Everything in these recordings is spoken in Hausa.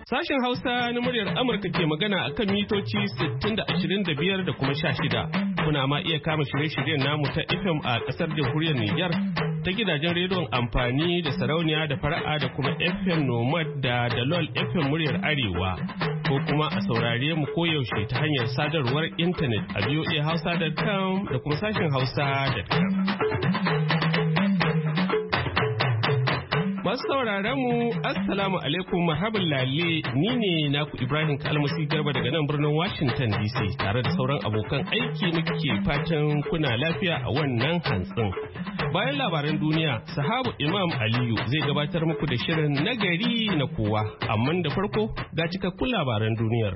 Sashen Hausa na muryar Amurka ke magana a kan mitoci 60 da 25 da kuma 16. Kuna ma iya kama shirye-shiryen namu ta FM a ƙasar jamhuriyar Nijar ta gidajen rediyon amfani da sarauniya da fara'a da kuma FM Nomad da Dalol FM muryar Arewa. Ko kuma a saurare mu koyaushe ta hanyar sadarwar intanet a voahausa.com da kuma sashen hausa.com. Masu sauraron mu assalamu alaikum marhaban lalle ni ne naku Ibrahim Kalmasi Garba daga nan birnin Washington DC tare da sauran abokan aiki muke fatan kuna lafiya a wannan hantsin. Bayan labaran duniya, sahabu Imam Aliyu zai gabatar muku da shirin nagari na kowa, amma da farko ga cikakkun labaran duniyar.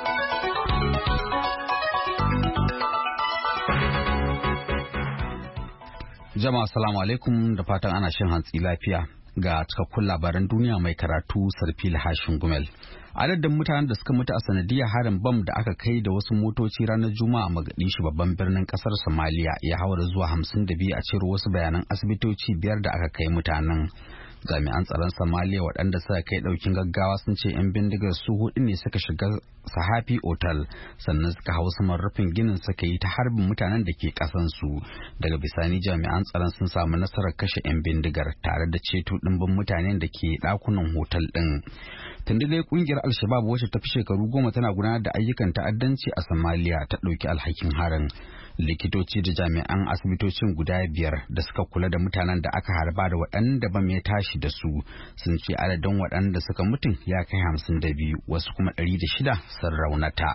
Jama'a assalamu alaikum da fatan ana shan hantsi lafiya. Ga cikakkun labaran duniya mai karatu Sarfil Hashin Gumel. Adadin mutanen da suka mutu a sanadiyar harin bam da aka kai da wasu motoci ranar Juma'a a Mogadishu babban birnin kasar Somalia ya haura zuwa 52 a ciro wasu bayanan asibitoci 5 da aka kai mutanen. Jami'an tsaron Somalia waɗanda suka kai ɗaukin gaggawa sun ce 'yan bindigar su hudu ne suka shiga Sahafi Otal sannan suka hau saman rufin ginin suka yi ta harbin mutanen da ke ƙasansu. Daga bisani jami'an tsaron sun samu nasarar kashe 'yan bindigar tare da ceto ɗimbin mutanen da ke ɗakunan hotel ɗin. Tunda dai kungiyar Al-Shabaab wacce ta fi shekaru 10 tana gudanar da ayyukan ta'addanci a Somalia ta ɗauki alhakin harin. Likitoci da jami'an asibitocin guda 5 da suka kula da mutanen da aka harba da waɗanda bam ya tashi da su sun ce adadin waɗanda suka mutu ya kai 52 wasu kuma 106 sun raunata.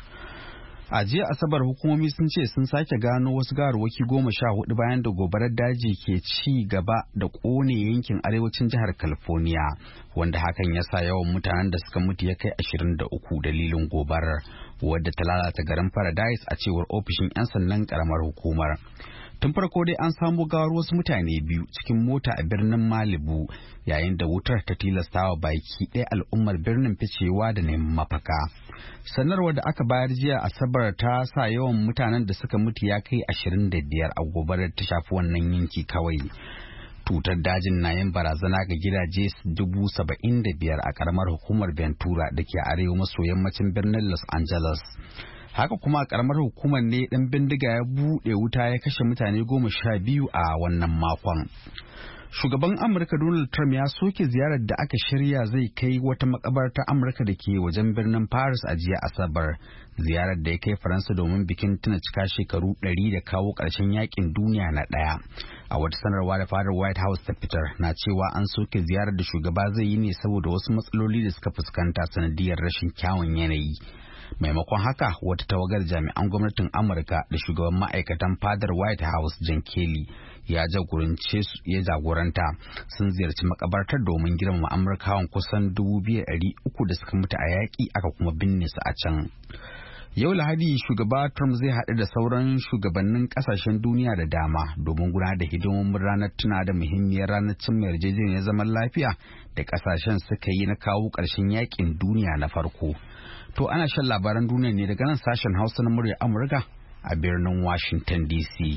A jiya Asabar hukumomi sun ce sun sake gano wasu gawarwaki 14 bayan da gobarar daji ke ci gaba da kone yankin arewacin jihar California, wanda hakan ya sa yawan mutanen da suka mutu ya kai 23 dalilin gobarar, wadda ta lalata garin Paradise a cewar ofishin 'yan sandan karamar hukumar. Tun farko dai an samu gawar wasu mutane 2 cikin mota a birnin Malibu yayin da wutar ta tilastawa baki ɗaya al'ummar birnin ficewa da neman mafaka. Sanarwar da aka bayar jiya Asabar ta sa yawan mutanen da suka mutu ya kai 25 a gobarar ta shafi wannan yanki kawai. Tutar dajin na yin barazana ga gidaje 75,000 a karamar hukumar Ventura da ke arewa maso yammacin birnin Los Angeles. Haka kuma a karamar hukumar ne dan bindiga ya buɗe wuta ya kashe mutane 12 a wannan makon. Shugaban Amurka Donald Trump ya soke ziyarar da aka shirya zai kai wata makabartar Amurka da ke wajen birnin Paris a jiya Asabar. Ziyarar da ya kai Faransa domin bikin tuna cika shekaru 100 da kawo ƙarshen yakin duniya na ɗaya. A wata sanarwa da fadar White House ta fitar na cewa an soke ziyarar da shugaba zai yi ne saboda wasu matsaloli da suka fuskanta sanadiyar rashin kyawun yanayi. Maimakon haka wata tawagar jami'an gwamnatin Amurka da shugaban ma'aikatan fadar White House John Kelly ya jagoranta sun ziyarci makabartar domin girmama Amurkawan kusan 2,300 da suka mutu a yaƙi aka kuma binne su a can. Yau Lahadi shugaba Trump zai haɗu da sauran shugabannin ƙasashen duniya da dama domin gudanar da hidimomin ranar tuna da muhimmiyar ranar cimma yarjejeniyar zaman lafiya da ƙasashen suka yi na kawo ƙarshen yaƙin duniya na farko. To ana shan labaran duniya ne daga nan sashen Hausa na muryar Amurka a birnin Washington DC.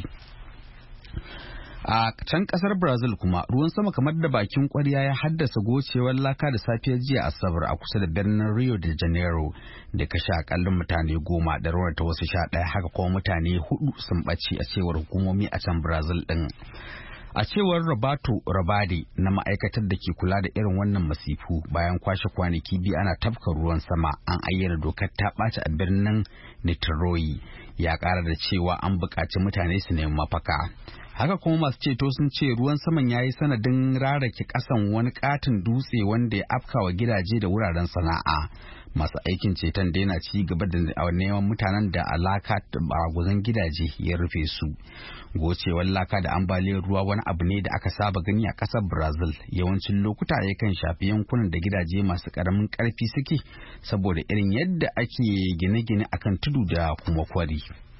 A can kasar Brazil kuma ruwan sama kamar da bakin kwarya ya haddasa gocewar laka da safiyar jiya Asabar a kusa da birnin Rio de Janeiro da kashe akallin mutane 10 da raunata wasu 11 haka kuma mutane 4 sun ɓace a cewar hukumomi a can Brazil din. A cewar Roberto Rabade na ma'aikatar da ke kula da irin wannan masifu bayan kwashe kwanaki 2 ana tafka ruwan sama an ayyana dokar ta ɓaci a birnin Niterói, ya ƙara da cewa an buƙaci mutane su nemi mafaka. Haka kuma masu ceto sun ce ruwan saman ya yi sanadin rarake ƙasan wani katin dutse wanda ya afkawa gidaje da wuraren sana'a. Masu aikin ceton da yana ci gaba da neman mutanen da alaka baguzan gidaje ya rufe su. Gocewar laka da ambaliyar ruwa wani abu ne da aka saba gani a ƙasar Brazil. Yawancin lokuta yakan shafi yankunan da gidaje masu ƙaramin ƙarfi suke saboda irin yadda ake gine-gine akan tudu da kuma kwari.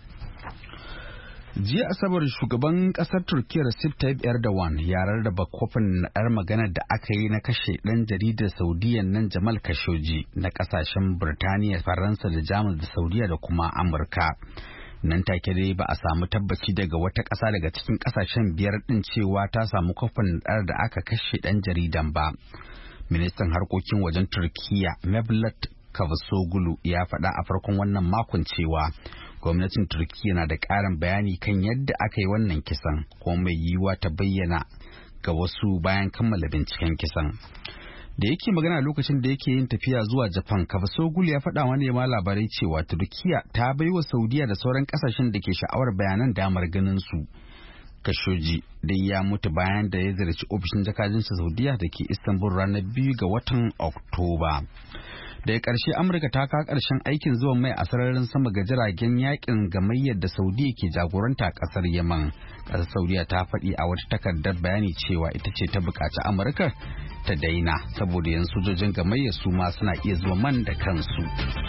Jiya Asabar shugaban kasar Turkiyya Recep Tayyip Erdogan ya rarraba kofin naɗar maganar da aka yi na kashe ɗan jaridar Saudiya nan Jamal Khashoggi na kasashen Birtaniya, Faransa da Jamus da Saudiya da kuma Amurka. Nan take dai ba a samu tabbaci daga wata ƙasa daga cikin ƙasashen 5 ɗin cewa ta samu kofin naɗar da aka kashe ɗan jaridan ba. Ministan harkokin wajen Turkiyya Mevlut Cavusoglu ya faɗa a farkon wannan makon cewa gwamnatin Turkiyya na da ƙarin bayani kan yadda aka yi wannan kisan, kuma mai yiwuwa ta bayyana ga wasu bayan kammala binciken kisan. Da yake magana lokacin da yake yin tafiya zuwa Japan, Cavusoglu ya faɗa manema labarai cewa Turkiyya ta baiwa Saudiya da sauran ƙasashen da ke sha'awar bayanan damar ganin su. Khashoggi dai ya mutu bayan da ya ziyarci ofishin jakadancin Saudiya da ke Istanbul ranar 2 ga watan Oktoba. Daga ƙarshe Amurka ta kawo ƙarshen aikin zuwan mai a sararin sama ga jiragen yakin gamayyar da Saudiya ke jagoranta a ƙasar Yaman. Ƙasar Saudiya ta faɗi a wata takardar bayani cewa ita ce ta buƙaci Amurka ta daina saboda yan sojojin gamayyar su ma suna iya zuwa man da kansu.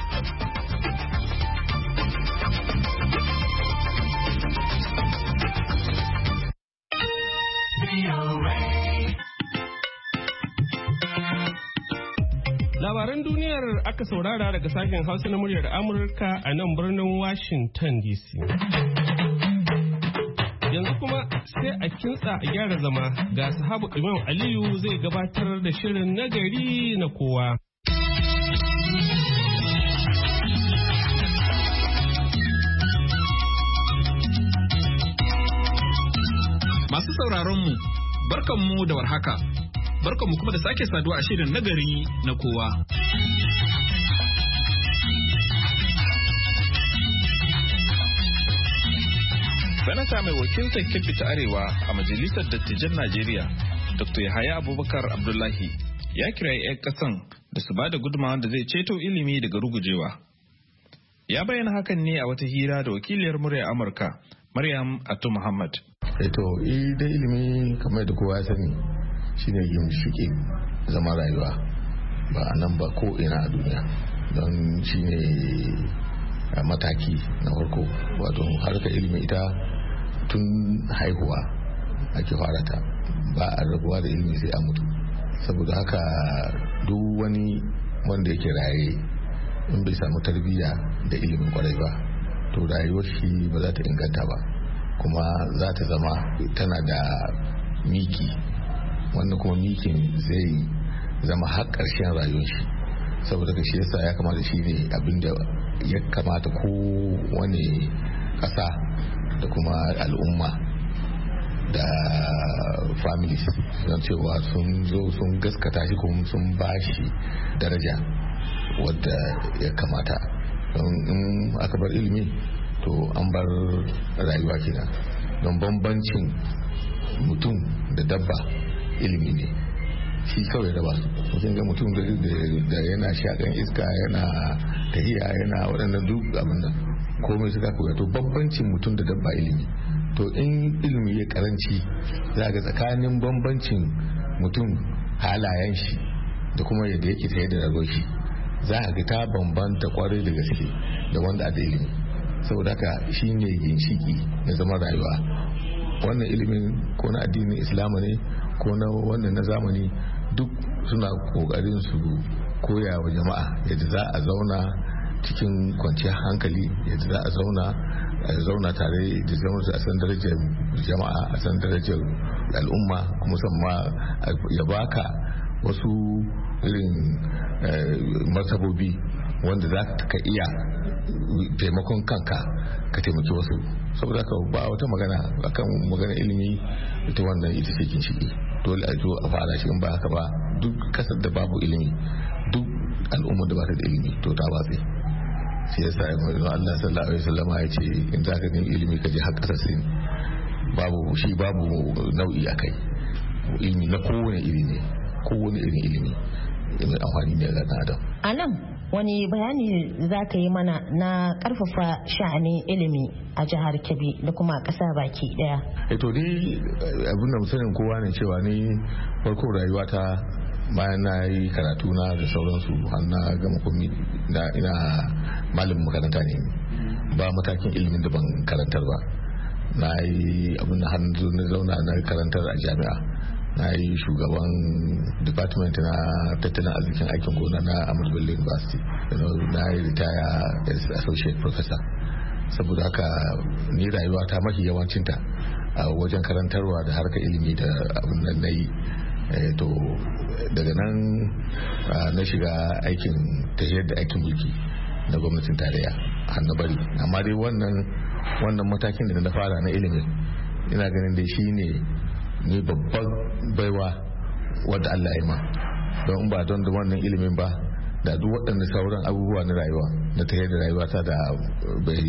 Labaran duniyar aka saurara daga sashen Hausa na muryar Amurka a nan birnin Washington DC. Yanzu kuma sai a kintsa a gyara zama ga sahabu Imam Aliyu zai gabatar da shirin nagari na kowa. Masu sauraronmu, barkanmu da warhaka. Barkanmu kuma da sake saduwa a shirin nagari na kowa. Sanata mai wakiltar Kebbi ta Arewa a Majalisar Dattijan Najeriya, Dr. Yahaya Abubakar Abdullahi, ya kirayi 'yan ƙasan da su ba da gudunmawar da zai ceto ilimi daga rugujewa. Ya bayyana hakan ne a wata hira da wakiliyar murya Amurka, Maryam Atu Muhammad. Da ilimi kamar da kowa ya sani shine ginshiƙin zama rayuwa ba a nan ba ko ina a duniya, don shine mataki na farko. Wato harkar ilimi ita tun haihuwa ake fara ta, ba a rabuwa da ilimi sai a mutu. Saboda haka duk wani wanda yake raye in bai samu tarbiyya da ilimin kwarai ba, to rayuwar shi ba za ta inganta ba, kuma za ta zama tana da miki, wanda kuma mikin zai zama har ƙarshen rayuwar shi. Saboda ka shi yasa ya kamata shi ne abin da ya kamata kowane ƙasa da kuma al'umma da families don cewa sun zo sun gaskata shi kuma sun ba shi daraja wadda ya kamata. Don in aka bar ilimi to an bar rayuwa kenan. Don bambancin mutum da dabba ilimi ne shi kawai da ba su. Mutum ga mutum da yana shakan iska, yana tahiya, yana waɗannan duk abin nan komai suka koya. To bambancin mutum da dabba ilimi. To in ilimi ya karanci za ga tsakanin bambancin mutum halayen shi da kuma yadda yake tsaye da rayuwar shi, za a ga ta bambanta kwarai da gaske da wanda a da ilimi. Saboda haka shi ne ginshiki na zama rayuwa. Wannan ilimin ko na addinin Islama ne ko na wannan na zamani, duk suna kokarin su koya wa jama'a yadda za a zauna cikin kwanciyar hankali, yadda za a zauna tare da zama a san darajar jama'a, a san darajar al'umma, kuma musamman ya baka wasu irin martabobi wanda za ka iya taimakon kanka ka taimaki wasu. Saboda haka ba wata magana akan magana ilimi, ita wannan ita ce ginshiki. Dole a zo a fara shi, in ba haka ba duk kasar da babu ilimi, duk al'ummar da ba ta da ilimi to ta batse. Shi yasa Allah sallallahu alaihi wasallam ya ce in za ka nemi ilimi ka je har kasar Sin, babu nau'i akai. Ilimi na kowane iri ne, kowane irin ilimi mai amfani ne ga ɗan adam. A nan wani bayani za ka yi mana na karfafa sha'anin ilimi a jihar Kebbi da kuma ƙasa baki daya? To ni abin da musanin kowa ne cewa ni farko rayuwata bayan na yi karatu na da sauransu har na gama komi ina malamin makaranta ne, ba matakin ilimin da ban karantar ba. Na yi abin da hannu na zauna na karantar a jami'a, na yi shugaban department na tattalin arzikin aikin gona na Ahmadu Bello University, na yi ritaya as associate professor. Saboda haka ni rayuwa ta mafi yawancinta a wajen karantarwa da harkar ilimi da abin da na yi to daga nan na shiga aikin tafiyar da aikin mulki na gwamnatin tarayya har na bari. Amma dai wannan matakin da na fara na ilimin ina ganin dai shine ne babban baiwa wadda Allah ya ma, don ba don da wannan ilimin ba da duk waɗanda sauran abubuwa na rayuwa na tafiyar da rayuwa ta da bai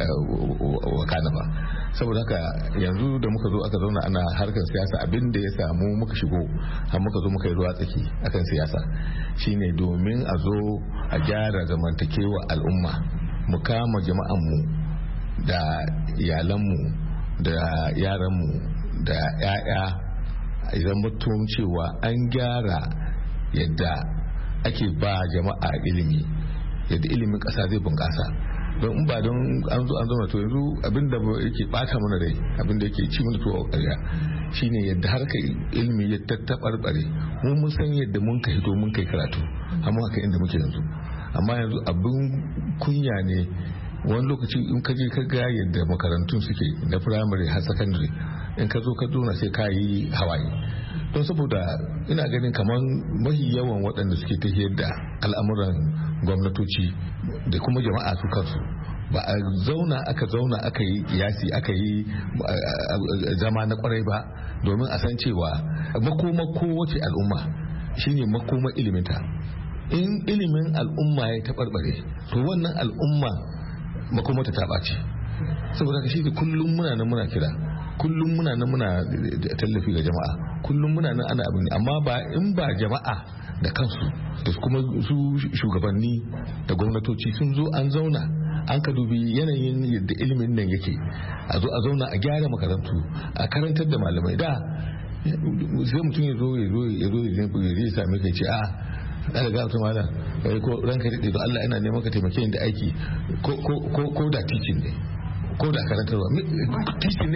wakana ba. Saboda haka yanzu da muka zo aka zauna ana harkar siyasa, abin da ya samu muka shigo har muka zo muka yi ruwa tsaki akan siyasa shine domin a zo a gyara zamantakewa al'umma, mu kama jama'anmu da iyalanmu da yaranmu da 'ya'ya, idan mutum cewa an gyara yadda ake ba jama'a ilimi, yadda ilimin ƙasa zai bunƙasa. Don in ba don an zauna to yanzu abinda yake bata mana rai, abinda yake ci mana tuwa ƙarya shine yadda harkar ilimi ya tattaɓarɓare. Mun san yadda mun ka hito mun kai karatu amma haka inda muke yanzu, amma yanzu abin kunya ne wani lokaci in ka je ka ga yadda makarantun suke na firamare har sakandare, in ka zo ka zauna sai ka yi hawaye. Don saboda ina ganin kamar mahi yawan waɗanda suke tafiyar da al'amuran gwamnatoci da kuma jama'a su kansu ba a zauna aka yi kiyasi aka yi zama na kwarai ba domin a san cewa makoma kowace al'umma shine makoma iliminta. In ilimin al'umma ya taɓarɓare to wannan al'umma makomata ta ɓaci. Saboda shi da kullum muna nan muna kira, kullum muna nan muna tallafi ga jama'a, kullum muna nan ana abin, amma ba in ba jama'a da kansu da kuma su shugabanni da gwamnatoci sun zo an zauna an ka dubi yanayin yadda ilimin nan yake, a zo a zauna a gyara makarantu, a karantar da malamai. Da sai mutum ya zo ya same ka ce a ɗaga ga mutum malam ko ranka daɗe don Allah ina neman ka taimake ni da aiki ko da teaching ne, ko da karantarwa teaching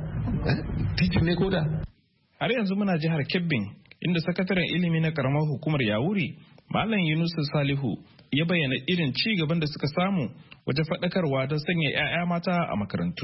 ne ko da. Har yanzu muna jihar Kebbin inda sakataren ilimi na karamar hukumar Yawuri Malam Yunus Salihu ya bayyana irin ci gaban da suka samu wajen faɗakarwa don sanya 'ya'ya mata a makarantu.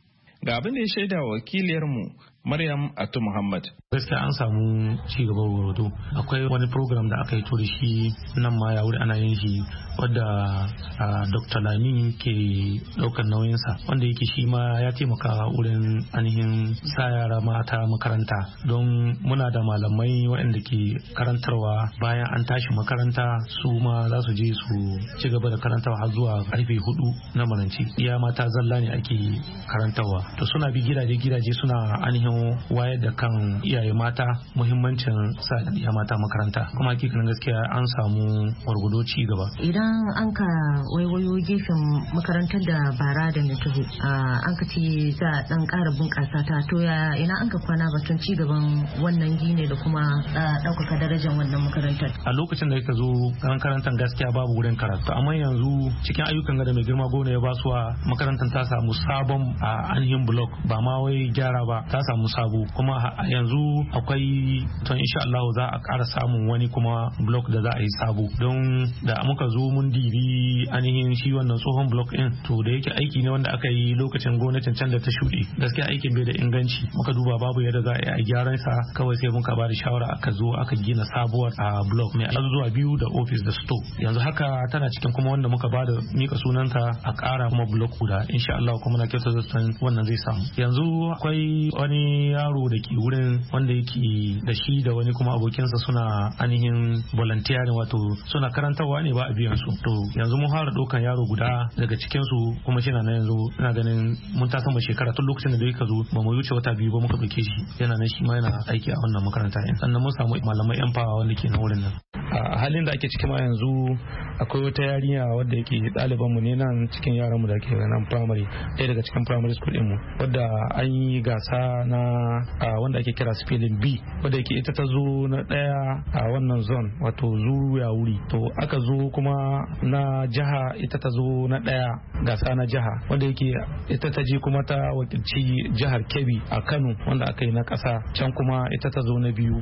Ga abin da ya shaida wa wakiliyarmu Maryam Atu Muhammad. Gaskiya an samu ci gaba wato akwai wani program da aka yi to da shi nan ma ya wuri ana yin shi wadda Dr. Lami ke daukar nauyinsa, wanda yake shi ma ya taimaka wurin ainihin sa yara mata makaranta, don muna da malamai waɗanda ke karantarwa bayan an tashi makaranta su ma za su je su ci gaba da karantarwa har zuwa karfe 4 na maranci. Iya mata zalla ne ake karantarwa, to suna bi gidaje suna ainihin wayar da kan iyaye mata muhimmancin sa iya mata makaranta, kuma hakikanin gaskiya an samu gwargwado ci gaba. Idan an ka waiwayo gefen makarantar da bara da mutubu an ka ce za a dan ƙara bunƙasa ta, to ya ina an ka kwana batun ci gaban wannan gine da kuma ɗaukaka darajar wannan makarantar? A lokacin da ka zo makarantar gaskiya babu wurin karatu, amma yanzu cikin ayyukan da mai girma gona ya basuwa makarantar ta samu sabon ainihin block, ba ma wai gyara ba, ta samu sabo, kuma yanzu akwai ton insha Allah za a ƙara samun wani kuma block da za a yi sabo, don da muka zo mun dibi ainihin shi wannan tsohon block din, to da yake aiki ne wanda aka yi lokacin gwamnatin can da ta shuɗe, gaskiya aikin bai da inganci, muka duba babu yadda za a yi gyaran sa, kawai sai muka ba da shawara aka zo aka gina sabuwar block mai zuwa 2 da office da store. Yanzu haka tana cikin kuma wanda muka ba da mika sunanta a ƙara kuma block guda, insha Allah kuma na kyautar zaton wannan zai samu. Yanzu akwai wani yaro da ke wurin wanda yake da shi da wani kuma abokinsa suna ainihin volunteer, wato suna karantarwa ne ba a biyan su. To yanzu mun fara ɗaukan yaro guda daga cikin su, kuma shi na yanzu ina ganin mun ta sama shekara tun lokacin da yake zo ba mu wuce wata 2 ba muka ɗauke shi, yana nan shi ma yana aiki a wannan makaranta. Sannan mun samu malamai yan fawa wanda ke na wurin nan. A halin da ake ciki ma yanzu akwai wata yarinya wadda yake ɗaliban mu ne nan cikin yaran mu da ke nan primary, ɗaya daga cikin primary school din mu, wadda an yi gasa na wanda ake kira spelling bee, wadda yake ita ta zo na ɗaya a wannan zone wato zuwa wuri, to aka zo kuma na jiha ita ta zo na ɗaya gasa na jiha, wanda yake ita ta je kuma ta wakilci jihar Kebbi a Kano wanda aka yi na ƙasa, can kuma ita ta zo na 2.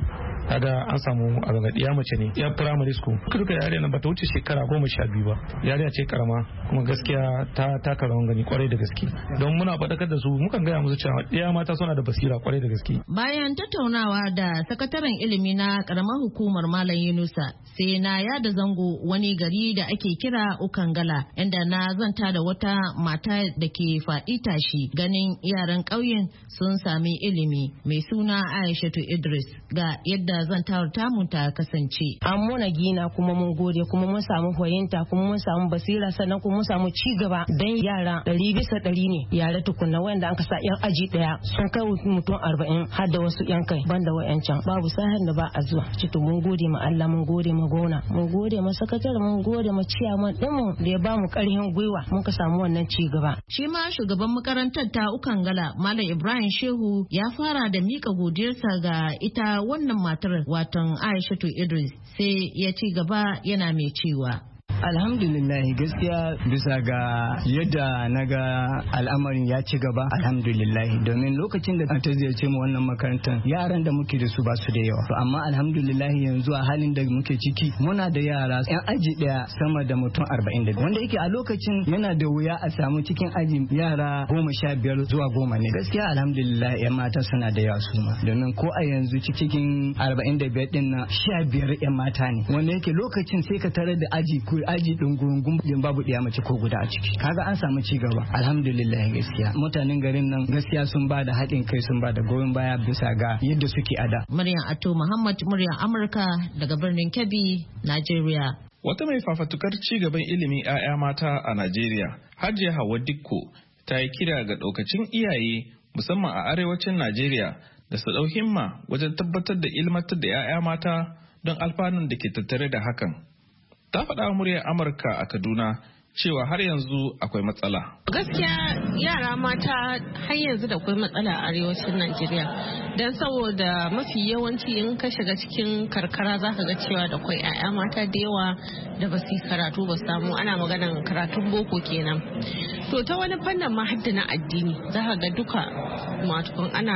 kaga an samu a gangadiya mace ne ya primary school duka yariya nan bata wuce shekara 12 ba, yariya ce karama kuma gaskiya ta taka rawan gani kwarai da gaske. Don muna faɗakar da su mukan gaya musu cewa ɗaya mata suna da basira kwarai da gaske. Bayan tattaunawa da sakataren ilimi na karamar hukumar Malam Yunusa, sai na yada zango wani gari da ake kira Ukangala, inda na zanta da wata mata da ke faɗi tashi ganin yaran ƙauyen sun sami ilimi, mai suna Aishatu Idris, ga yadda zantawar tamu ta kasance. An muna gina kuma mun gode kuma mun samu fahimta kuma mun samu basira sannan kuma mun samu ci gaba dan yara 100% ne yara tukunna wanda an kasa yan aji daya sun kai mutum 40 har da wasu yan kai banda wayancan babu sahan da ba a zuwa cito mun gode ma Allah mun gode ma gona mun gode ma sakatare mun gode ma ciyaman dinmu da ya ba mu karhin gwiwa mun ka samu wannan ci gaba. Shi ma shugaban makarantar ta Ukangala Malam Ibrahim Shehu ya fara da mika godiyarsa ga ita wannan matar watan Aishatu Idris, sai ya ci gaba yana mai cewa Alhamdulillah gaskiya bisa ga yadda na ga al'amarin ya ci gaba alhamdulillah domin lokacin da ta ziyarce mu wannan makarantar yaran da muke da su ba su da yawa to amma alhamdulillah yanzu a halin da muke ciki muna da yara yan aji daya sama da mutum 40 wanda yake a lokacin yana da wuya a samu cikin aji yara 15 zuwa 10 ne gaskiya alhamdulillah yan mata suna da yawa su ma domin ko a yanzu cikin 45 din na 15 yan mata ne wanda yake lokacin sai ka tarar da aji din gurungun din babu ɗaya mace ko guda a ciki kaga an samu ci gaba alhamdulillah gaskiya mutanen garin nan gaskiya sun ba da haɗin kai sun ba da goyon baya bisa ga yadda suke ada. Maryam Ato Muhammad muryar Amurka daga birnin Kebbi, Najeriya. Wata mai fafatukar ci gaban ilimin 'ya'ya mata a Najeriya, Hajiya Hauwa Dikko, ta yi kira ga ɗaukacin iyaye musamman a arewacin Najeriya da su ɗau himma wajen tabbatar da ilmantar da 'ya'ya mata don alfanun da ke tattare da hakan. Ta faɗa muryar Amurka a Kaduna cewa har yanzu akwai matsala. Gaskiya yara mata har yanzu da akwai matsala a arewacin Najeriya. Don saboda mafi yawanci in ka shiga cikin karkara za ka ga cewa da akwai 'ya'ya mata da yawa da ba su karatu ba samu ana maganan karatun boko kenan. To ta wani fannin ma hadda na addini za ka ga duka matukun ana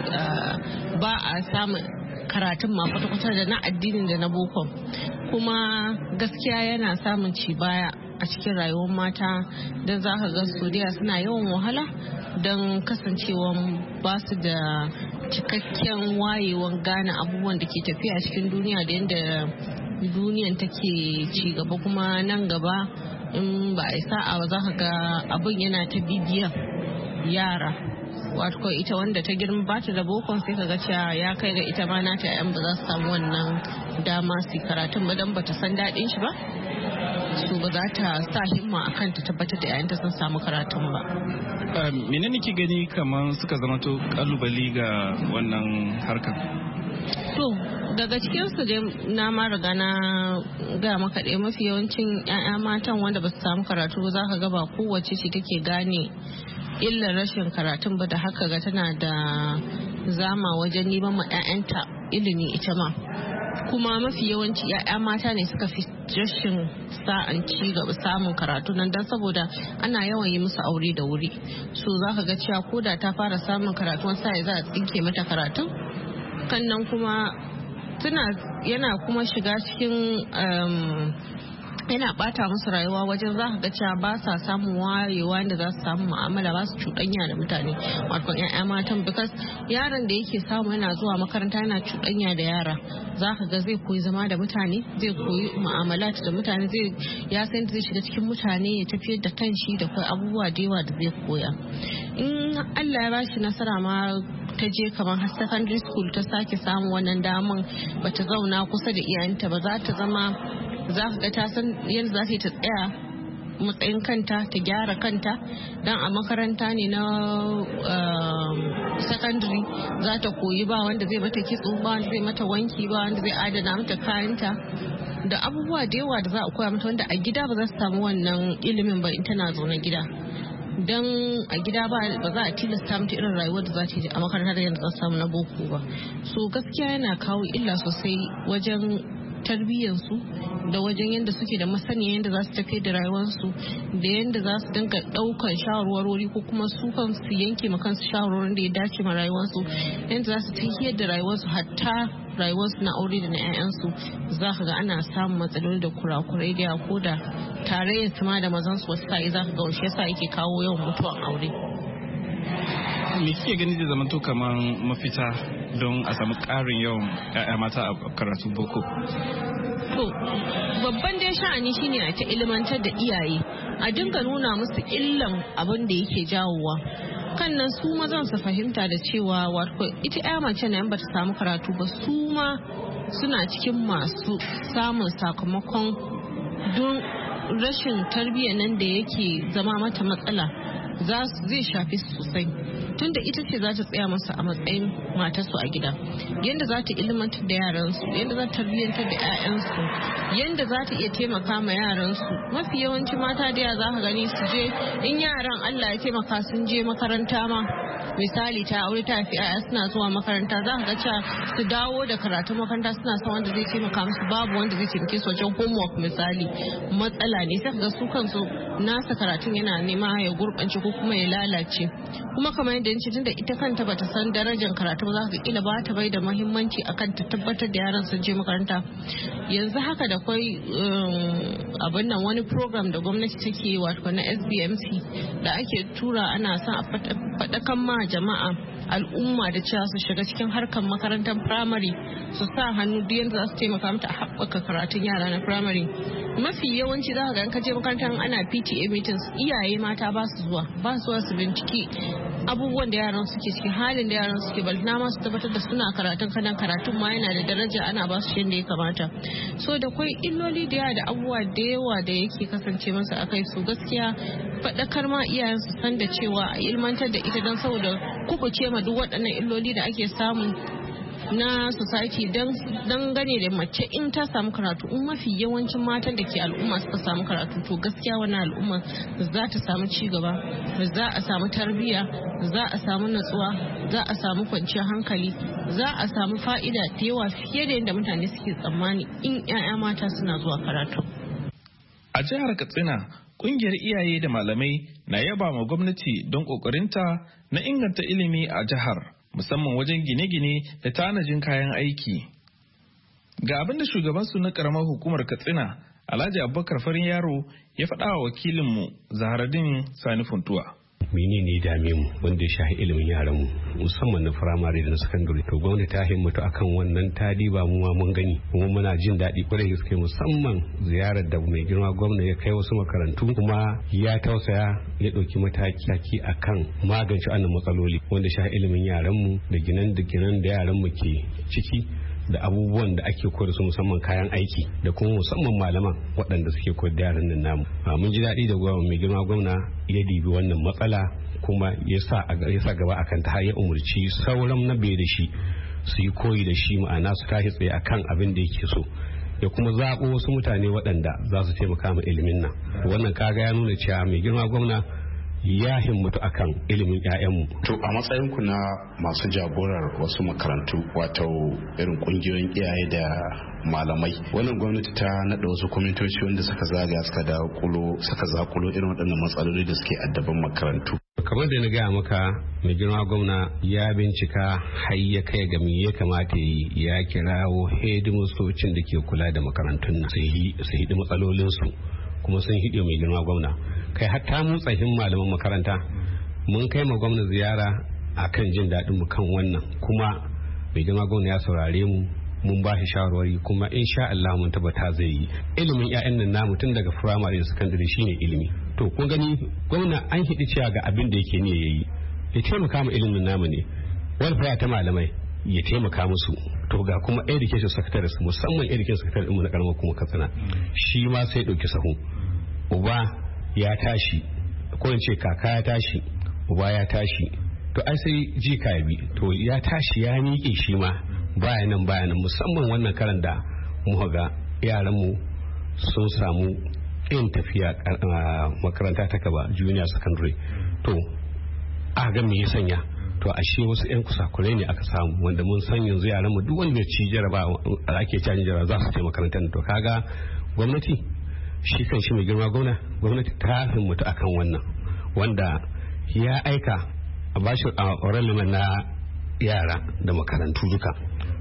ba a samun karatun ma kwata-kwata da na addinin da na boko kuma gaskiya yana samun ci baya a cikin rayuwar mata don za ka ga sodiya suna yawan wahala don kasancewan ba su da cikakken wayewan gane abubuwan da ke tafiya a cikin duniya da yadda duniyan take ci gaba kuma nan gaba in ba a sa'a ba za ka ga abin yana ta bibiyan yara wato ita wanda ta girma ba ta da bokon sai kaga cewa ya kai ga ita ma nata yan ba za su samu wannan dama su karatun ba dan bata san daɗin shi ba su ba za ta sa himma akan ta tabbatar da yayanta sun samu karatun ba. Menene ki gani kamar suka zama to kalubale ga wannan harkar? To daga cikin su dai na ma riga na ga maka dai mafi yawancin 'ya'ya matan wanda ba su samu karatu ba za ka ga ba kowace ce take gane illar rashin karatun ba da haka ga tana da zama wajen neman ma 'ya'yanta ilimi ita ma kuma mafi yawanci 'ya'ya mata ne suka fi rashin sa'an ci gaba samun karatu nan dan saboda ana yawan yi musu aure da wuri so za ka ga cewa ko da ta fara samun karatu sai za a tsinke mata karatun kan nan kuma yana kuma shiga cikin yana bata musu rayuwa wajen za ka ga cewa ba sa samun wayewa da za su samu mu'amala ba su cuɗanya da mutane wato 'ya'ya matan because yaron da yake samu yana zuwa makaranta yana cuɗanya da yara za ka ga zai koyi zama da mutane zai koyi mu'amala da mutane ya san zai shiga cikin mutane ya tafiyar da kanshi da kai abubuwa da yawa da zai koya in Allah ya bashi nasara ma ta je kamar har secondary school ta sake samun wannan daman bata zauna kusa da iyayenta ba za ta zama za ka ga ta san yadda za ta yi ta tsaya matsayin kanta ta gyara kanta dan a makaranta ne na secondary za ta koyi ba wanda zai mata kitso ba wanda zai mata wanki ba wanda zai adana mata kayanta da abubuwa da yawa da za a koya mata wanda a gida ba za su samu wannan ilimin ba in tana zaune gida don a gida ba za a tilasta mata irin rayuwar da za ta yi a makaranta da yadda za su samu na boko ba so gaskiya yana kawo illa sosai wajen tarbiyyarsu da wajen yadda suke da masaniya yadda za su tafi da rayuwarsu da yadda za su dinga ɗaukar shawarwarori ko kuma su kansu yanke ma kansu shawarwarin da ya dace ma rayuwarsu yadda za su tafiyar da rayuwarsu hatta rayuwarsu na aure da na 'ya'yansu za ka ga ana samun matsaloli da kurakurai da ko da tarayyar su ma da mazan su wasu sa'i za ka ga wasu yasa yake kawo yawan mutuwan aure. Me kike gani da zamanto kamar mafita don a samu ƙarin yawan 'ya'ya mata a karatu boko? To babban dai sha'ani shine a ta ilmantar da iyaye a dinga nuna musu illan abin da yake jawowa. Kan nan su mazan su fahimta da cewa wato ita 'ya mace na yan bata samu karatu ba su ma suna cikin masu samun sakamakon don rashin tarbiyyar nan da yake zama mata matsala zai shafi sosai. Tunda ita ce za ta tsaya masa a matsayin matarsu a gida, yadda za ta ilmantar da yaransu, yadda za ta tarbiyyantar da 'ya'yansu, yadda za ta iya taimaka ma yaransu. Mafi yawanci mata da za ka gani su je in yaran Allah ya taimaka sun je makaranta ma, misali ta aure ta fi 'ya'ya suna zuwa makaranta, za ka ga cewa su dawo da karatun makaranta suna son wanda zai taimaka musu, babu wanda zai taimake su wajen homework misali, matsala ne. Sai ka ga su kansu nasa karatun yana nema ya gurɓance ko kuma ya lalace. Kuma kamar yadda yanci tunda ita kanta bata san darajar karatu ba, za ka kila ba ta bai da muhimmanci akan ta tabbatar da yaran sun je makaranta. Yanzu haka da kwai abin nan wani program da gwamnati take wato na SBMC da ake tura ana son a faɗakan ma jama'a al'umma da cewa su shiga cikin harkar makarantar firamare su sa hannu duk yadda za su taimaka mata a haɓaka karatun yara na firamare. Mafi yawanci za ka ga in ka je makarantar ana PTA meetings iyaye mata ba su zuwa su binciki abubuwan da yaran suke ciki, halin da yaran suke balna ma su tabbatar da suna karatun ma yana da daraja ana ba su yadda ya kamata. So da kwai illoli da yawa da abubuwa da yawa da yake kasance masa akai su gaskiya faɗakar ma iyayen su san da cewa a ilmantar da ita don saboda kubuce ma duk waɗannan illoli da ake samu na society don gane da mace in ta samu karatu. In mafi yawancin matan da ke al'umma suka samu karatu to gaskiya wannan al'umma za ta samu ci gaba, za a samu tarbiyya, za a samu natsuwa, za a samu kwanciyar hankali, za a samu fa'ida da yawa fiye da yadda mutane suke tsammani in 'ya'ya mata suna zuwa karatu. A jihar Katsina, kungiyar iyaye da malamai na yaba ma gwamnati don kokarinta na inganta ilimi a jihar, musamman wajen gine-gine da tanajin kayan aiki. Ga abin da shugabansu na karamar hukumar Katsina, Alhaji Abubakar Farin Yaro, ya faɗa wa wakilinmu Zaharaddin Sani Funtuwa. menene dame mu wanda ya shahi ilimin yaran mu musamman na firamare da na sakandare. To gwamnati ta himmatu akan wannan ta diba mu ma mun gani kuma muna jin daɗi kwarai gaske, musamman ziyarar da mai girma gwamna ya kai wasu makarantu kuma ya tausaya ya ɗauki mataki akan magance wannan matsaloli wanda shahi ilimin yaran mu da ginin da yaran mu ke ciki da abubuwan da ake koyar su musamman kayan aiki da kuma musamman malaman waɗanda suke koyar da yaran nan namu. Mun ji daɗi da mai girma gwamna ya dibi wannan matsala kuma ya sa gaba akan ta har ya umurci sauran na bai da shi su yi koyi da shi, ma'ana su tashi tsaye akan abin da yake so ya kuma zaɓo wasu mutane waɗanda za su taimaka ma ilimin nan. Wannan kaga ya nuna cewa mai girma gwamna ya himmatu akan ilimin 'ya'yanmu. To a matsayinku na masu jagorar wasu makarantu wato irin kungiyoyin iyaye da malamai, wannan gwamnati ta naɗa wasu kwamitoci wanda suka zagaya suka zakulo irin waɗannan matsaloli da suke addaban makarantu. Kamar da na gaya maka, mai girma gwamna ya bincika har ya kai ga me ya kamata yi, ya kirawo hedimostocin da ke kula da makarantun nan su hidi matsalolinsu kuma sun hide mai girma gwamna. Kai hatta mu tsahin malaman makaranta mun kai ma gwamna ziyara akan jin daɗin mu kan wannan, kuma mai girma gwamna ya saurare mu, mun ba shi shawarwari kuma insha Allah mun tabbata zai yi. Ilimin 'ya'yan nan namu tun daga firamare da sakandare shine ilimi. To kun gani gwamna an hidi cewa ga abin da yake ne yayi, ya taimaka mu ilimin namu ne, wani ta malamai ya taimaka musu. To ga kuma education secretary, musamman education secretary mu na karamar kuma Katsina, shi ma sai dauki sahu. Uba ya tashi, ko in ce kaka ya tashi, uba ya tashi, to ai sai jika ya bi, to ya tashi ya miƙe shi ma bayanan musamman wannan karan da muka ga yaran mu sun samu yin tafiya makaranta ta gaba junior secondary. To a ga me ya sanya, to ashe wasu 'yan kusakurai ne aka samu wanda mun san yanzu yaran mu duk wanda ci jaraba ake cajin jaraba za su je makarantar. To kaga gwamnati shi kan shi mai girma gwamnati ta himmatu akan wannan, wanda ya aika a bashi a na yara da makarantu duka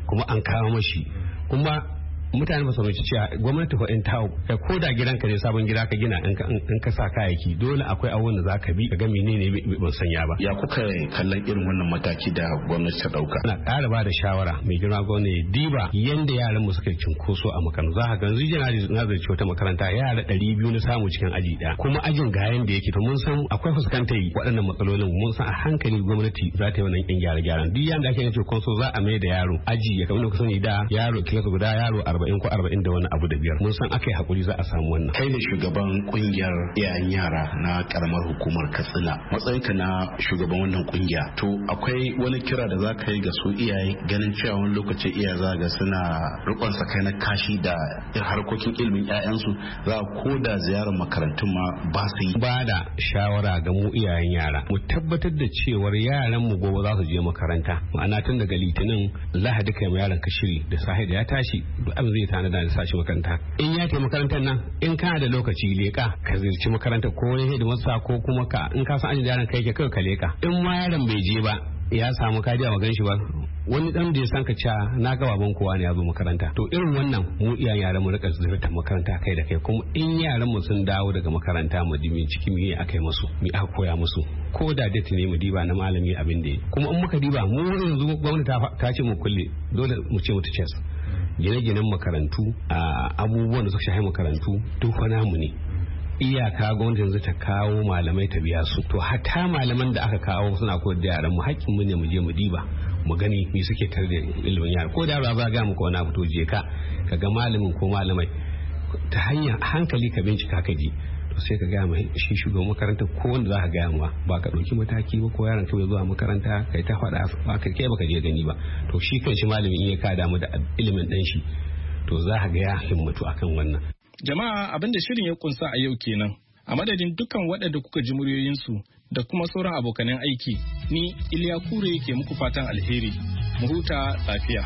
kuma an kawo mashi kuma mutane ba su mace cewa gwamnati fa in tawo ko da gidanka ne sabon gida ka gina in ka sa kayayyaki dole akwai abubuwan da zaka bi ga menene ban sanya ba. Ya kuka kallon irin wannan mataki da gwamnati ta dauka? Ana ƙara ba da shawara mai girma gwamnati diba yanda yaran mu suka cinkoso a makarantu za ka ga yanzu na zai wata makaranta yara 200 na samu cikin aji ɗaya kuma ajin ga yanda yake to mun san akwai fuskantar waɗannan matsalolin mun san a hankali gwamnati za ta yi wannan kin gyare-gyaren duk yanda ake yin cinkoso za a mai da yaro aji ya kamar ka sani da yaro kilasa guda yaro 40 ko 40 da wani abu da biyar mun san akai hakuri za a samu wannan. Kai ne shugaban kungiyar iyayen yara na karamar hukumar Katsina matsayinka na shugaban wannan kungiya to akwai wani kira da za ka yi ga su iyaye ganin cewa wani lokaci iyaye za ga suna rikon sakai na kashi da harkokin ilimin ƴaƴansu za ko da ziyarar makarantun ma ba su yi. Ba da shawara ga mu iyayen yara mu tabbatar da cewar yaran mu gobe za su je makaranta ma'ana tun daga litinin lahadi kai ma yaran ka shiri da sahi da ya tashi duk abin zai tana da sashi makaranta in ya tafi makarantar nan in kana da lokaci leka ka zirci makaranta ko wani hidimarsa ko kuma ka in ka san ajin yaran kai ke kai ka leka in ma yaron bai je ba ya samu kadiya magan shi ba wani dan da ya san ka cewa na ga baban kowa ne ya zo makaranta to irin wannan mu iyayen yaran mu rika zurta makaranta kai da kai kuma in yaran mu sun dawo daga makaranta mu dimi cikin me akai musu me aka koya musu ko da date ne mu diba na malami abin da kuma in muka diba mu yanzu gwamnati ta ce mu kulle dole mu ce mutu ces gine-ginen makarantu a abubuwan da suka shafi makarantu duk wani namu ne iyaka gwamnati yanzu ta kawo malamai ta biya su to hatta malaman da aka kawo suna koyar da yaran mu hakkin mu ne mu je mu diba mu gani me suke tare da ilimin yara ko da yaro ba ga muku wani abu to je ka ga malamin ko malamai ta hanyar hankali ka bincika ka ji to sai ka gaya mai shi shugaban makaranta ko wanda za ka gaya ma ba ka ɗauki mataki ba ko yaron kawai zuwa makaranta kai ta faɗa ba ka kai baka je gani ba to shi kan shi malamin in ya ka damu da ilimin ɗan shi to za ka ga ya himmatu akan wannan. Jama'a abin da shirin ya kunsa a yau kenan. A madadin dukkan waɗanda kuka ji muryoyinsu da kuma sauran abokanan aiki, ni Iliya Kure ke muku fatan alheri. Mu huta lafiya.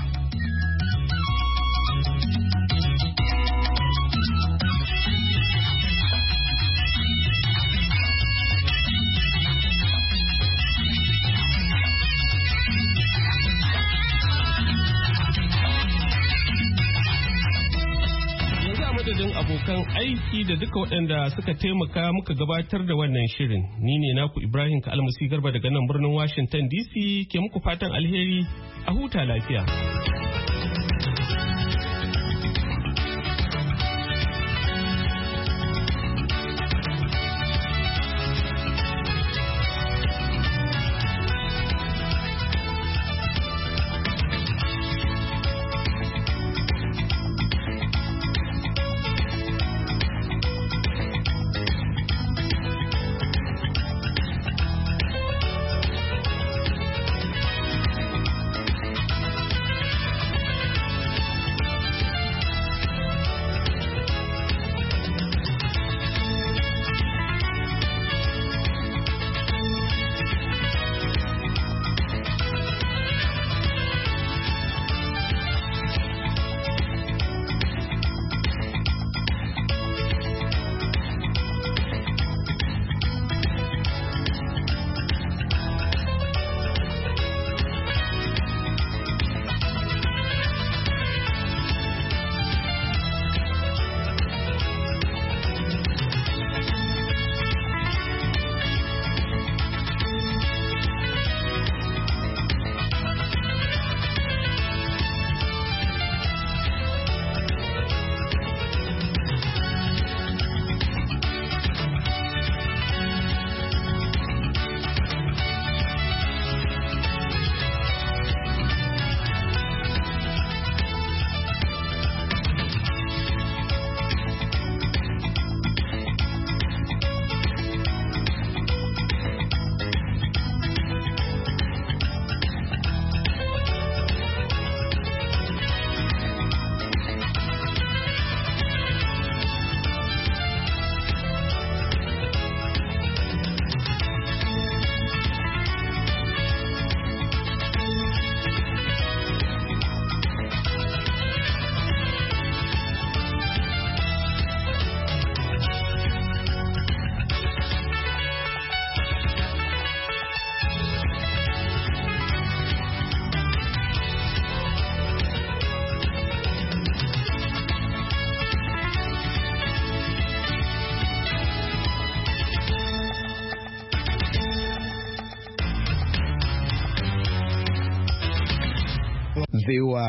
Madadin abokan aiki da duka waɗanda suka taimaka muka gabatar da wannan shirin ni ne naku Ibrahim Kalmasi Garba daga nan birnin Washington DC ke muku fatan alheri a huta lafiya. baiwa